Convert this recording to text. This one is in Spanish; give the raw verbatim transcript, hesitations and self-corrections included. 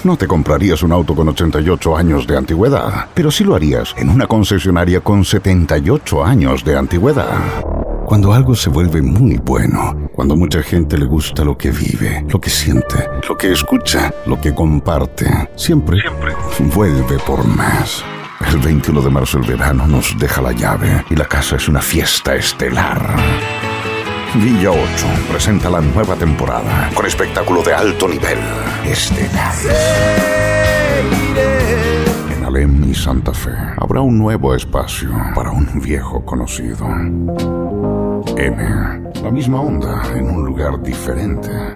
no te comprarías un auto con ochenta y ocho años de antigüedad, pero sí lo harías en una concesionaria con setenta y ocho años de antigüedad. Cuando algo se vuelve muy bueno, cuando mucha gente le gusta lo que vive, lo que siente, lo que escucha, lo que comparte, siempre, siempre vuelve por más. El veintiuno de marzo el verano nos deja la llave y la casa es una fiesta estelar. Villa ocho presenta la nueva temporada con espectáculo de alto nivel. Estelar. En Alem y Santa Fe habrá un nuevo espacio para un viejo conocido. M, la misma onda en un lugar diferente.